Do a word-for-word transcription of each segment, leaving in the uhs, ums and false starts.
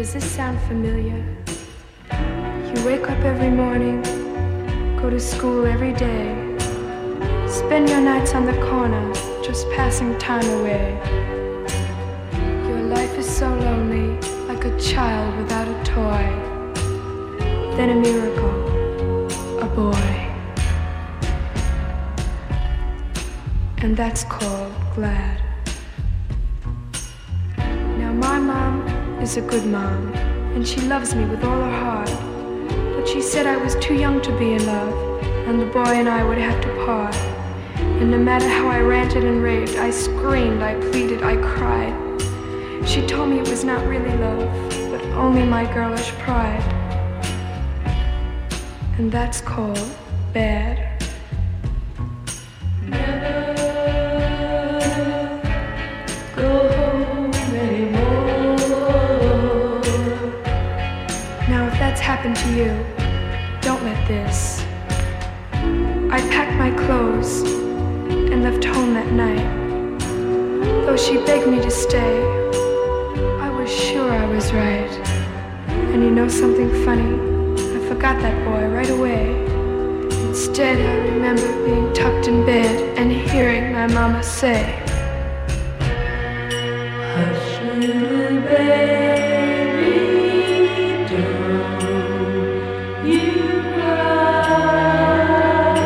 Does this sound familiar? You wake up every morning, go to school every day, spend your nights on the corner, just passing time away. Your life is so lonely, like a child without a toy. Then a miracle, a boy. And that's called glad. Now my mom is a good mom, and she loves me with all her heart. But she said I was too young to be in love, and the boy and I would have to part. And no matter how I ranted and raved, I screamed, I pleaded, I cried. She told me it was not really love, but only my girlish pride. And that's called bad. Never go home anymore. Now if that's happened to you, don't let this. I packed my clothes and left home that night. Though she begged me to stay, I was sure I was right. And you know something funny? I forgot that boy right away. Instead, I remember being tucked in bed and hearing my mama say, hush, little baby, don't you cry.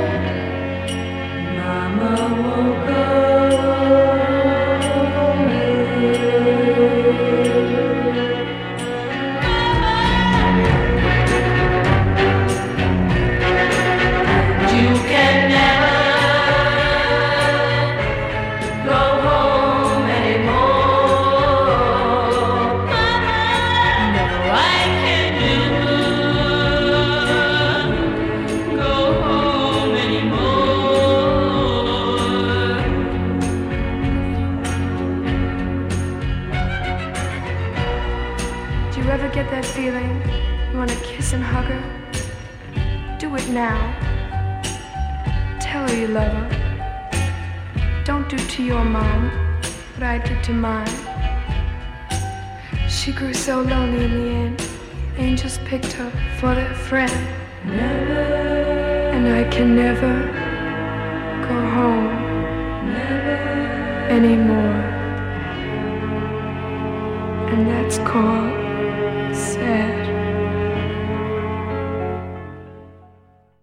Mama won't go away. You can never go home anymore. Mama, no, I can't go home anymore. Do you ever get that feeling you want to kiss and hug her? Do it now. Tell her you love her. Don't do to your mom what I did to mine. She grew so lonely in the end. Angels picked her for their friend. Never. And I can never go home never anymore. And that's called sad.